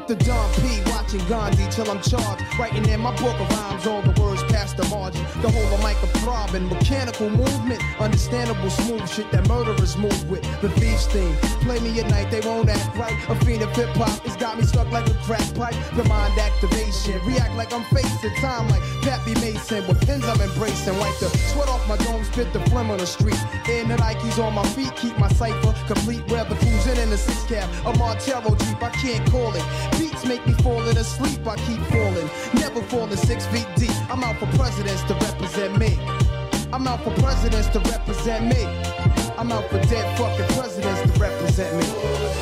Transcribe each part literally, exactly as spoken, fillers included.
with the Don P, watching Gandhi till I'm charged. Writing in my book of rhymes, all the words past the margin. The whole of mic a throbbing, mechanical movement, understandable smooth shit that murderers move with. The thieves thing, play me at night, they won't act right. A fiend of hip hop, it's got me stuck like a crack pipe. The mind activation, react like I'm facing time like Pappy Mason. With pins I'm embracing, wipe the sweat off my dome, spit the phlegm on the street. In the Nikes on my feet, keep my cipher complete. Where the fools in in the six cab, a Montero Jeep, I can't call it. Beats make me falling asleep, I keep falling. Never falling six feet deep. I'm out for presidents to represent me. I'm out for presidents to represent me. I'm out for dead fucking presidents to represent me.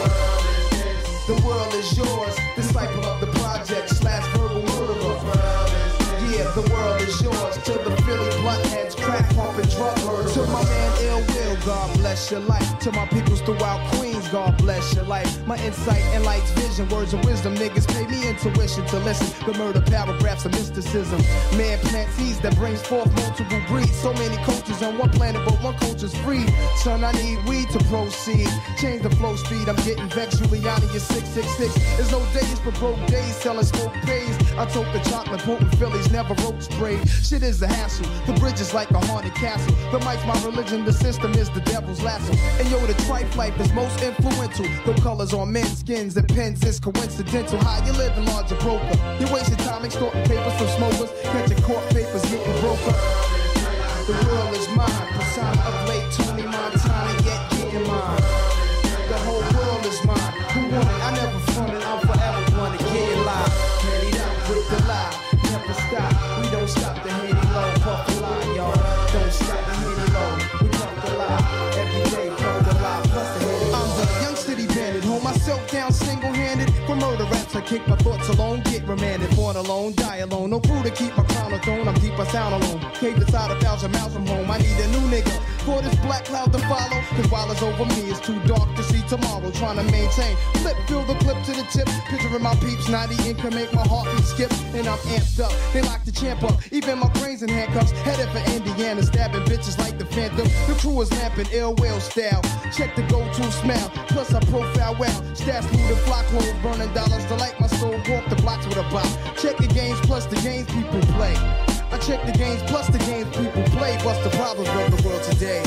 The world is yours. Disciple of the project slash verbal murderer. Yeah, the world is yours. To the Philly blunt-heads, crack pumping drug murderers. To my man Ill Will, God bless your life. To my peoples throughout Queens, God bless your life. My insight and light's vision, words of wisdom. Niggas pay me intuition to listen. The murder paragraphs of mysticism. Man plant seeds that brings forth multiple breeds. So many cultures on one planet, but one culture's free. Son, I need weed to proceed. Change the flow speed, I'm getting vexed. Giuliani, you're six six six. There's no days for broke days, selling smoke pays. I took the chocolate, potent Phillies, never roach sprayed. Shit is a hassle, the bridge is like a haunted castle. The mic's my religion, the system is the devil's lasso. And yo, the trife life is most influential. The colors on men's skins and pens is coincidental. How you living, larger broker? You wasting time extorting papers from smokers, catching court papers, getting broker. The world is mine, persona of late Tony Montana, yet getting mine. The whole world is mine. Who won it? I never fronted, I'm forever gonna get it live. Get it up with the lie, never stop. We don't stop the hitty low, puff the line, y'all. Don't stop the hitty low, we puff the lie. Every day, puff the lie, plus the hitty low. I'm the young city bandit, hold myself down single-handed. For murder raps, I kick my thoughts alone, get remanded. Born alone, die alone, no crew to keep my crown on throne. I'm deep, I sound alone. Cave inside a thousand miles from home, I need a new nigga for this black cloud to follow. Cause while it's over me, it's too dark to see tomorrow. Trying to maintain, flip, fill the clip to the tip. Picturing my peeps, not eating can make my heartbeat skip. And I'm amped up, they lock the champ up. Even my brains in handcuffs, headed for Indiana. Stabbing bitches like the Phantom. The crew is lamping, Ill Will style. Check the go-to smell, plus I profile well. Stash through the flock load, burning dollars to light my soul. Walk the blocks with a bop. Check the games plus the games people play. I check the games plus the games people play. What's the problems of the world today?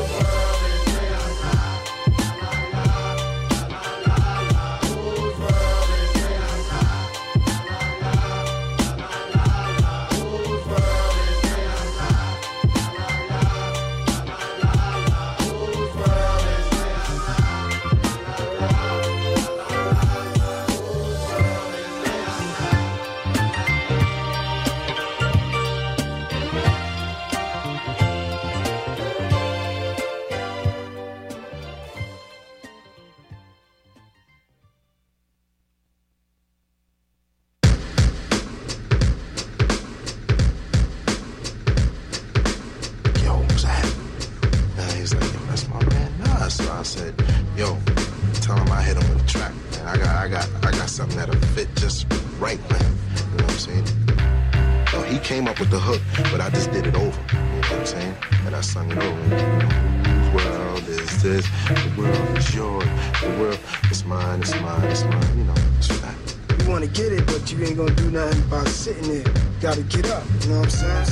Sitting there, gotta get up, you know what I'm saying?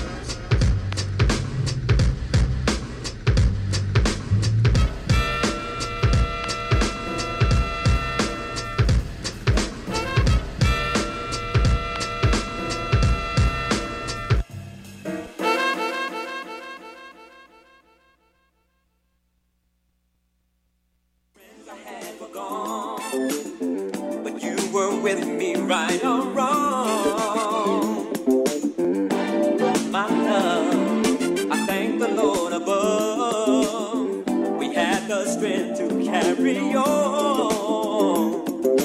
But you were with me right or wrong. Carry on.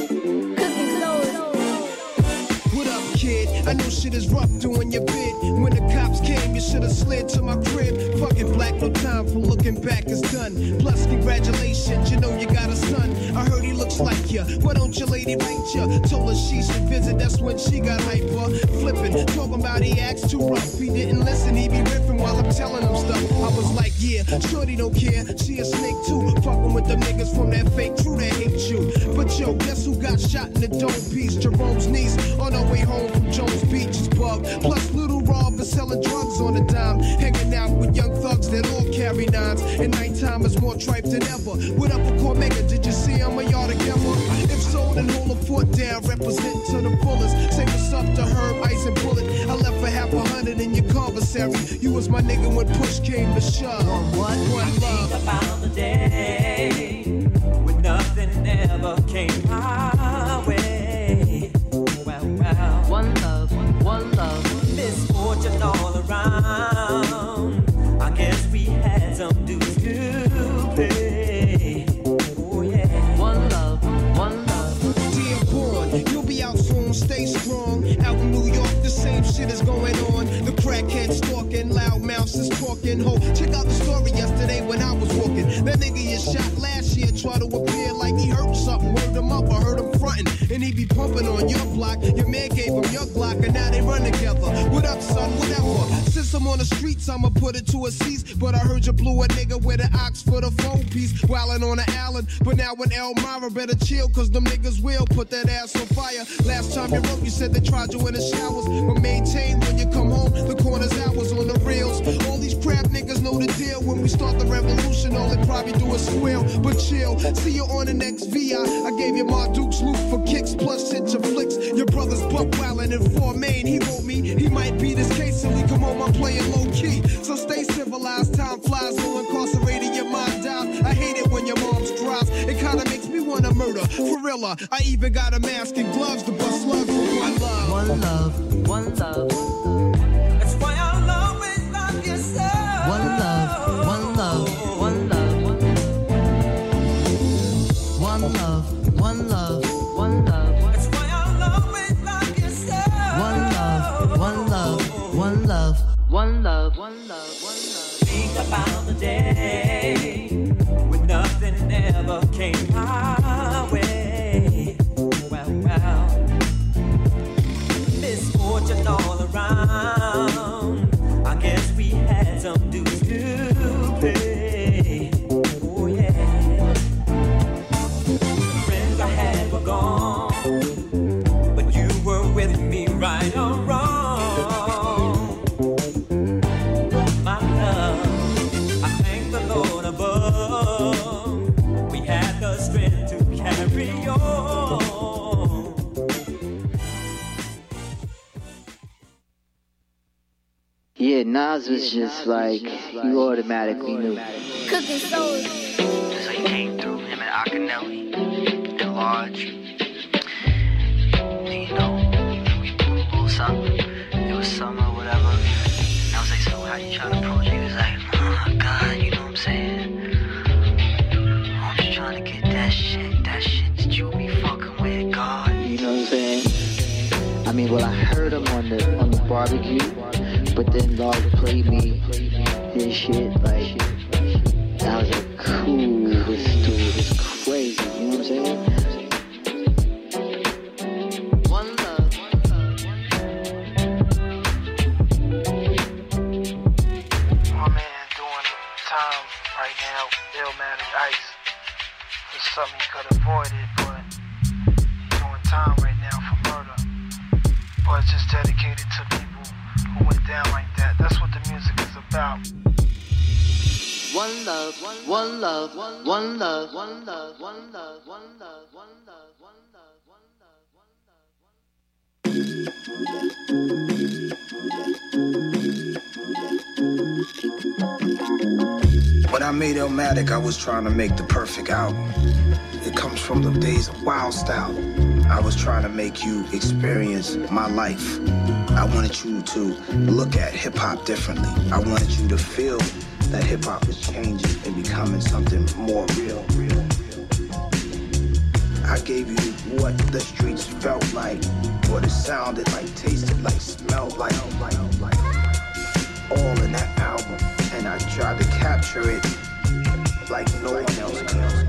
What up, kid? I know shit is rough doing your bid. When the cops came, you should've slid to my crib. Fucking black, no time for looking back, it's done. Plus, congratulations, you know you got a son. I heard he looks like ya. Why don't your lady rate ya? Told her she should visit, that's when she got hyper. Flipping, talking about he acts too rough. He didn't listen, he be riffing while I'm telling him stuff. I was like, yeah. Shorty don't care, she a snake too. Fucking with them niggas from that fake crew that hate you. But yo, guess who got shot in the dome piece? Jerome's niece on her way home from Jones Beach is bugged. Plus Little Rob is selling drugs on the dime. Hanging out with young thugs that all carry nines. And nighttime is more tripe than ever. What up with Cormega? Did you see him? Are y'all together? If so, then hold a foot down. Represent to the fullest. Say what's up to Herb, Ice and Bullet. I left for half a hundred in your commissary. You was my nigga when push came to shove. One, one love. Think about the day when nothing ever came my way. Well, well. One love, one love. Misfortune all around. I guess we had some dues to pay. Oh yeah. One love, one love. Dear born, you'll be out soon. Stay strong. Out in New York, the same shit is going on. The crackhead stalking, loud mouths is talking. Ho, check out the story yesterday when I was walking. That nigga you shot last year tried to appear like he hurt something. Word him up, I heard him frontin'. And he be pumping on your block. Your man gave him your Glock, and now they run together. What up, son? Whatever. Since I'm on the streets, I'ma put it to a cease. But I heard you blew a nigga with an ox for the phone piece. Wildin' on the island. But now in Elmira, better chill, cause them niggas will put that ass on fire. Last time you wrote, you said they tried you in the showers. But maintain when you come home, the corner's hours on the rails. All these crap niggas know the deal. When we start the revolution, all they probably do is squeal. But chill, see you on the next V I. I gave you my Duke's loot for kicks, plus hit your flicks. Your brother's buck wildin' in Fort Maine. He wrote me, he might be this case till he come home, I'm playing low key. So stay civilized, time flies, no incarcerated, your mind dies. I hate it when your mom's cries. It kinda makes me wanna murder. For real, I even got a mask and gloves to bust slugs for one love. One love, one love. That's why I'll always love you so. One love, one love, one love. One love, one love, one love. That's why I'll always love you so. One love, one love, one love, one love, one love, one love. Think about the day when nothing ever came my way. Well, well. Misfortune all around. I guess we had some dues to pay. Oh yeah. Friends I had were gone, but you were with me right or wrong. My love, I thank the Lord above. We had the strength to carry on. Yeah, Nas was just like, you automatically knew. Cooking soul. That's how he came through, him and Akinelli, and Large. And, you know, and we blew a little something. It was summer, whatever. And I was like, so how you trying to approach it? He was like, oh, God, you know what I'm saying? I'm just trying to get that shit, that shit that you be fucking with, God. You know what I'm saying? I mean, well, I heard him on the on the barbecue, but then Large played me his shit, like, I was like, cool, this dude is crazy, you know what I'm saying? One love, one love, one love. My man doing time right now, Illmatic Ice. It's something he could avoid it, but he's doing time right now for murder. But it's just dedicated to people who went down like that. That's what the music is about. One love, one love, one love, one love, one love, one love, one love, one love, one love. When I made Illmatic, I was trying to make the perfect album. It comes from the days of Wild Style. I was trying to make you experience my life. I wanted you to look at hip-hop differently. I wanted you to feel that hip-hop is changing and becoming something more real, real, real. I gave you what the streets felt like, what it sounded like, tasted like, smelled like, like, like, all in that album. And I tried to capture it like no one else can.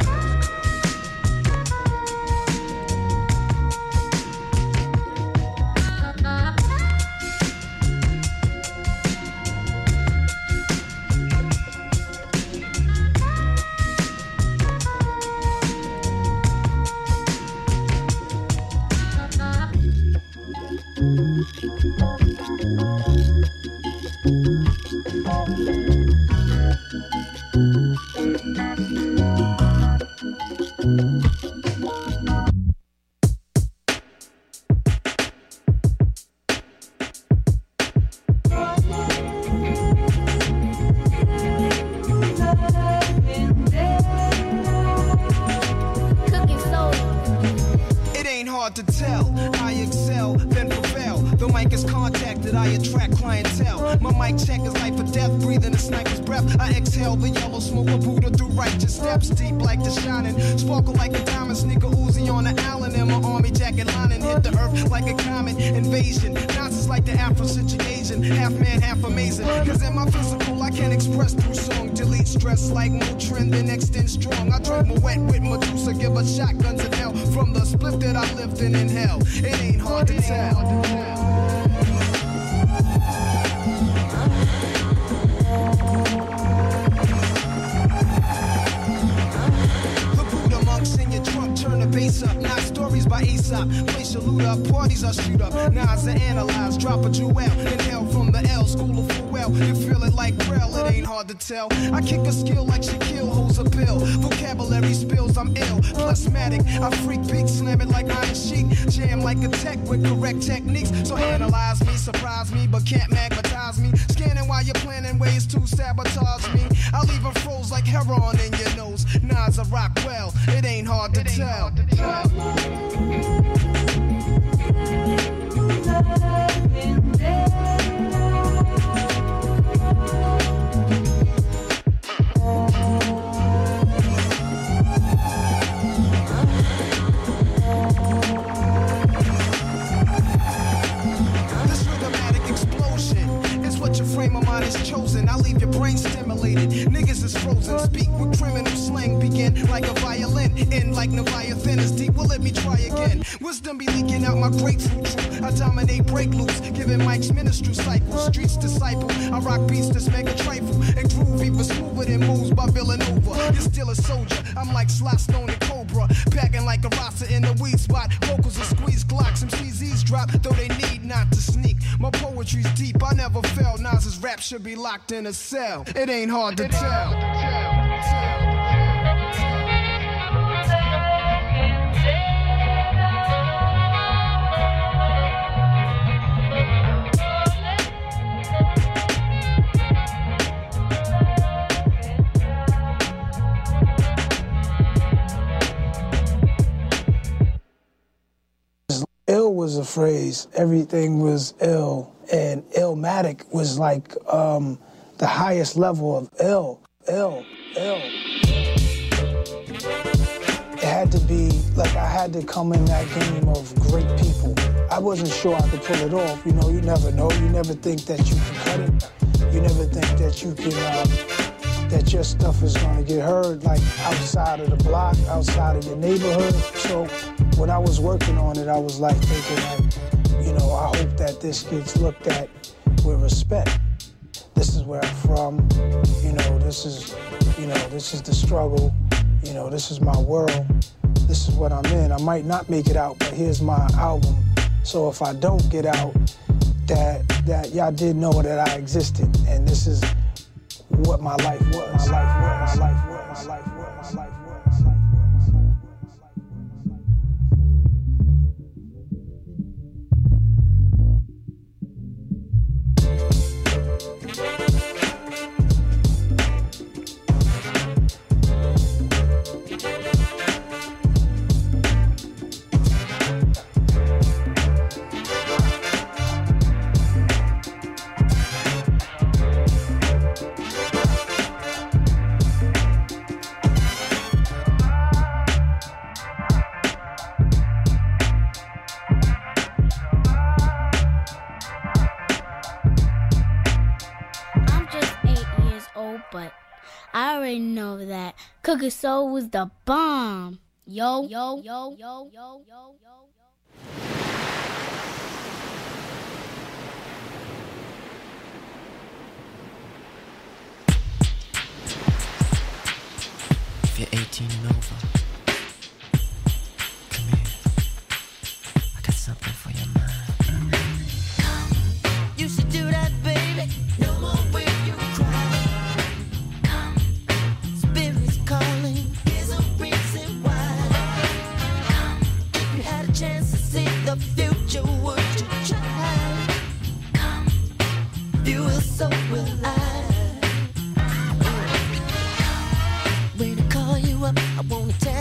to tell. I excel, then prevail. The mic is contacted, I attract clientele. My mic check is life or death, breathing a sniper's breath. I exhale the yellow smoke of Buddha through righteous steps. Deep like the shining, sparkle like a diamond. Nigga Uzi on the island in my army jacket lining. Hit the earth like a comet invasion. Nonsense like the Afro-Asian. Half man, half amazing. Cause in my physical, I can express through song. Delete stress like Motrin, then extend strong. I drink my wet with Medusa, give us shotguns in hell. From the split that I lived in in hell. It ain't hard to tell. Bass up, not stories by Aesop. Place your loot up, parties I shoot up. Nas I analyze, drop a jewel. Inhale from the L, school of full well. You feel it like Braille, it ain't hard to tell. I kick a skill like Shaquille holds a pill. Vocabulary spills, I'm ill. Plasmatic, I freak beat, slam it like Iron Sheik. Jam like a tech with correct techniques. So analyze me, surprise me, but can't magnetize me. Scanning while you're planning ways to sabotage me. I'll leave a froze like heroin in your nose. Nas I rock well, it ain't hard to tell. The chosen, I leave your brain stimulated. Niggas is frozen, speak with criminal slang. Begin like a violin, end like Leviathan is deep. Well, let me try again. Wisdom be leaking out my grapefruit truth. I dominate break loose, giving Mike's ministry cycle. Streets disciple, I rock beats that's mega trifle. And groove even smoother than moves by Villanova. You're still a soldier, I'm like Sly Stone and Cobra. Packing like a Rasta in the weed spot. Vocals are squeeze Glocks, some C Zs drop, though they need not to sneak. My poetry's deep, I never fell. Nas's rap should be locked in a cell. It ain't hard to tell. Ill was a phrase. Everything was ill. And Illmatic was like um, the highest level of ill, ill, ill. It had to be, like I had to come in that game of great people. I wasn't sure I could pull it off. You know, you never know. You never think that you can cut it. You never think that you can, um, that your stuff is gonna get heard, like outside of the block, outside of your neighborhood. So when I was working on it, I was like thinking like, you know, I hope that this gets looked at with respect. This is where I'm from, you know, this is, you know, this is the struggle, you know, this is my world, this is what I'm in. I might not make it out, but here's my album. So if I don't get out, that that y'all did know that I existed, and this is what my life was, my life was, my life was, my life was, my life was. Cookie Soul was the bomb. Yo, yo, yo, yo, yo, yo, yo. If you're eighteen and over, come here. I got something for your mind. You should do that, baby. No more will you cry. Come, spirits calling. Here's a reason why. Come, if you had a chance to see the future, would you try? Come, if you will, so will I. When I call you up, I wanna tell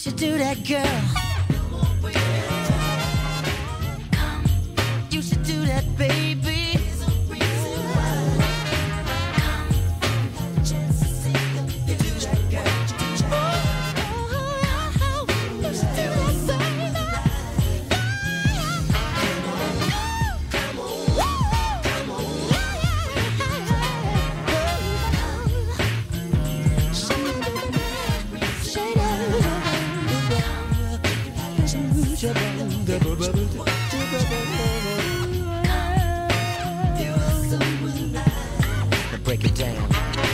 should do that, girl. You should do that, baby. Break it down.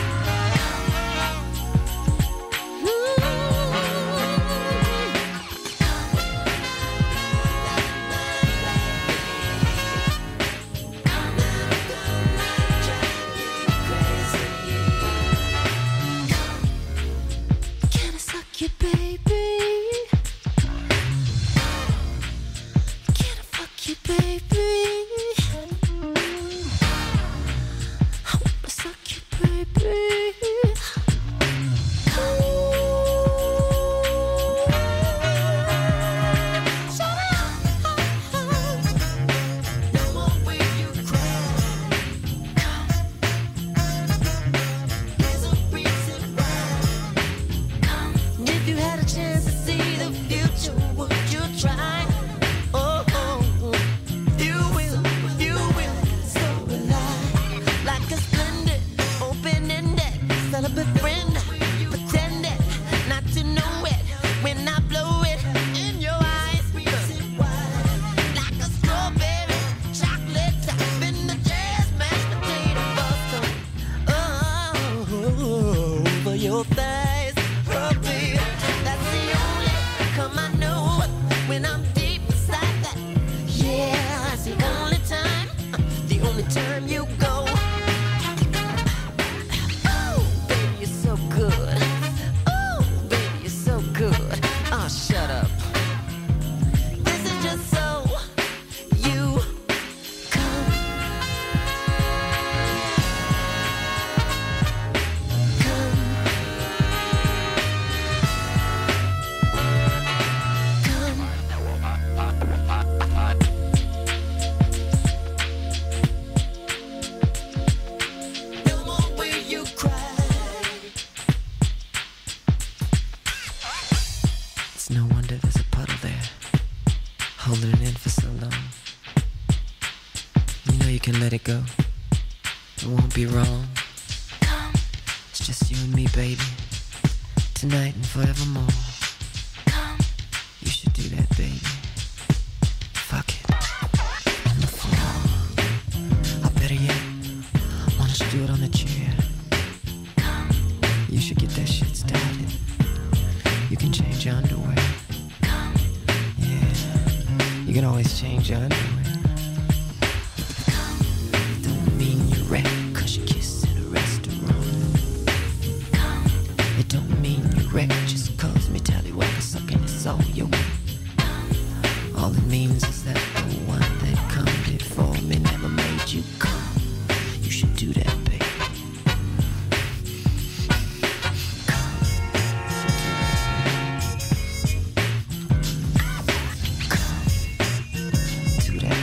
Can I suck you, baby? Can I fuck you, baby? I wanna suck you, baby. If you had a chance to see the future, would you try? Oh, oh, oh. You will, you will, so will I. Like a splendid, open-ended, celibate friend, pretended not to know it when I blow it in your eyes. Like a strawberry, chocolate top in the jazz mashed potato boston. Oh, over your thighs, oh baby, that's the only come I know when I'm deep inside that. Yeah, that's the only time, the only time you go. Oh, baby, you're so good. Oh, baby, you're so good. Oh, shut up. This is just so you come. No more will you cry. It's no wonder there's a puddle there, holding it in for so long. You know you can let it go. It won't be wrong. It's just you and me, baby. Tonight and forevermore. You should do that, baby. Fuck it. On the floor. Or better yet, why don't you do it on the chair? You should get that shit started. You can change your underwear. Yeah, you can always change your underwear. It don't mean you're wrecked cause you kiss in a restaurant. It don't mean you're wrecked just cause me tallywhacker sucking is all you want. All it means is that the one that come before me never made you come. You should do that, baby. Do that,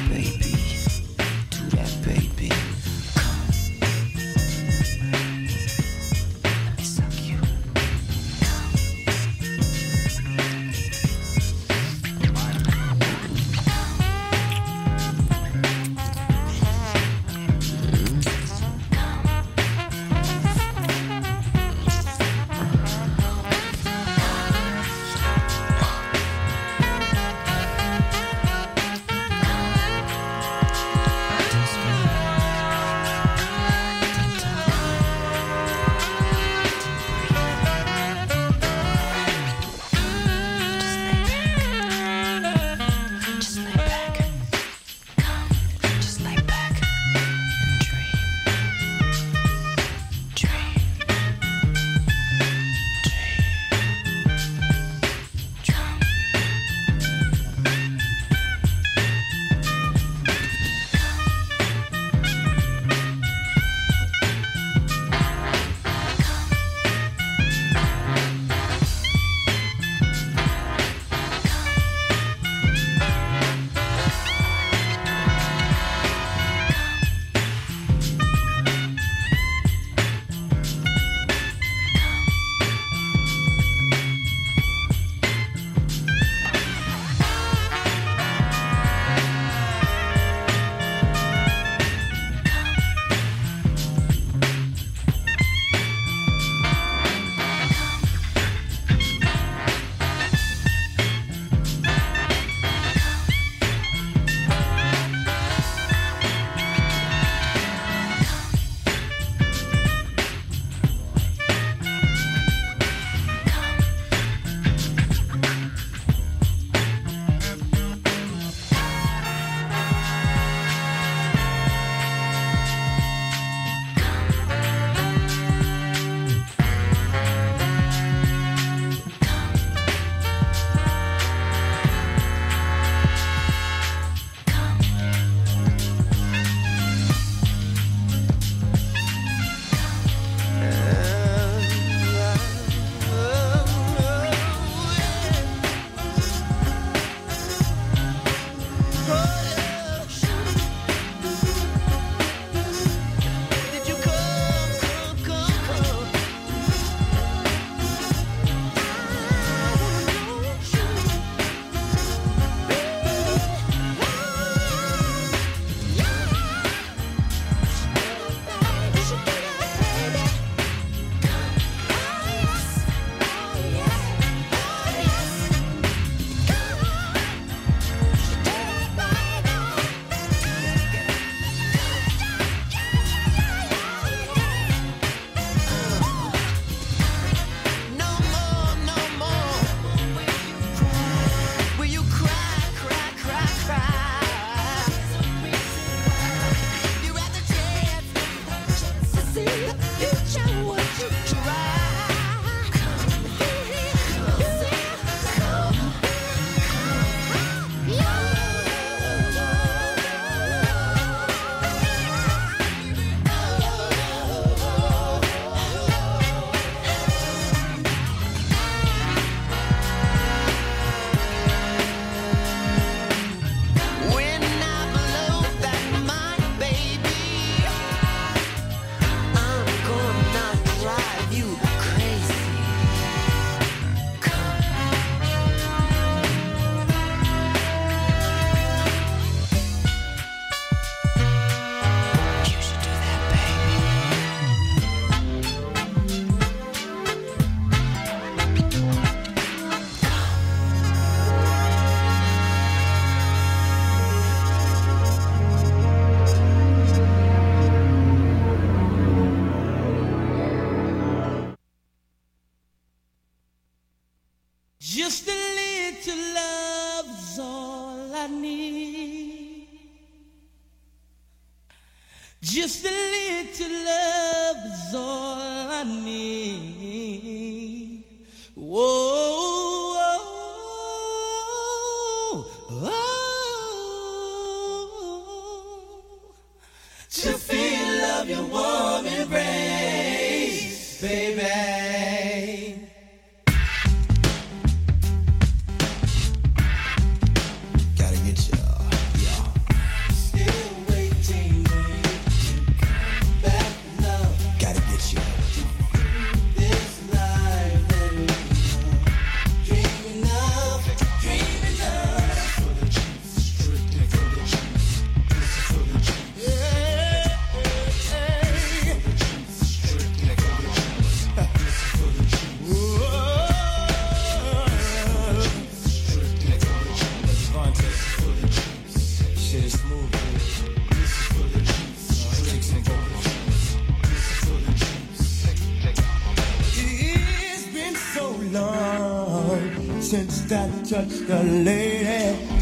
Just a little love is all I need. Whoa, whoa, whoa. To feel of your warm embrace, baby. Gotta get you. Since I touched the lady